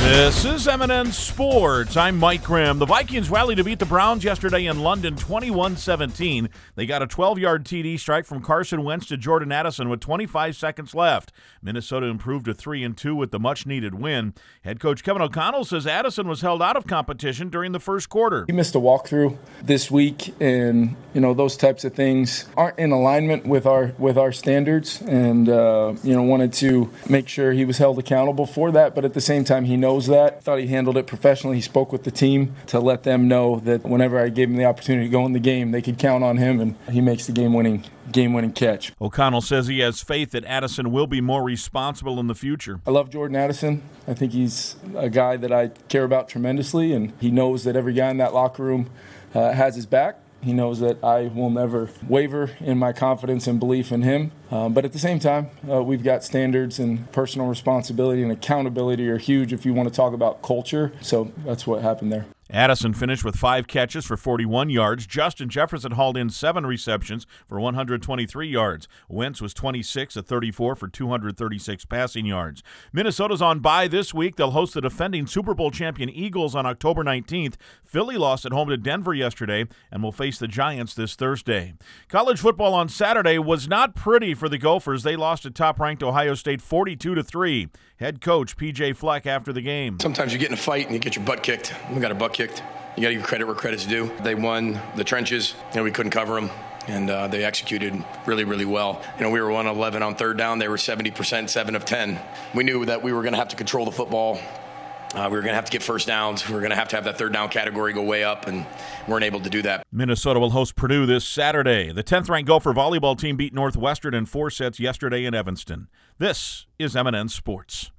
This is M&N Sports. I'm Mike Grimm. The Vikings rallied to beat the Browns yesterday in London 21-17. They got a 12-yard TD strike from Carson Wentz to Jordan Addison with 25 seconds left. Minnesota improved to 3-2 with the much-needed win. Head coach Kevin O'Connell says Addison was held out of competition during the first quarter. He missed a walkthrough this week, and those types of things aren't in alignment with our standards, and wanted to make sure he was held accountable for that. But at the same time, he knows that. Thought he handled it professionally. He spoke with the team to let them know that whenever I gave him the opportunity to go in the game, they could count on him, and he makes the game-winning catch. O'Connell says he has faith that Addison will be more responsible in the future. I love Jordan Addison. I think he's a guy that I care about tremendously, and he knows that every guy in that locker room has his back. He knows that I will never waver in my confidence and belief in him. But at the same time, we've got standards, and personal responsibility and accountability are huge if you want to talk about culture. So that's what happened there. Addison finished with 5 catches for 41 yards. Justin Jefferson hauled in 7 receptions for 123 yards. Wentz was 26 of 34 for 236 passing yards. Minnesota's on bye this week. They'll host the defending Super Bowl champion Eagles on October 19th. Philly lost at home to Denver yesterday and will face the Giants this Thursday. College football on Saturday was not pretty for the Gophers. They lost to top-ranked Ohio State 42-3. Head coach P.J. Fleck after the game. Sometimes you get in a fight and you get your butt kicked. We got our butt kicked. You got to give credit where credit's due. They won the trenches. We couldn't cover them, and they executed really, really well. We were 1-11 on third down. They were 70%, 7 of 10. We knew that we were going to have to control the football. We were going to have to get first downs. We were going to have that third down category go way up, and weren't able to do that. Minnesota will host Purdue this Saturday. The 10th-ranked Gopher volleyball team beat Northwestern in 4 sets yesterday in Evanston. This is M&N Sports.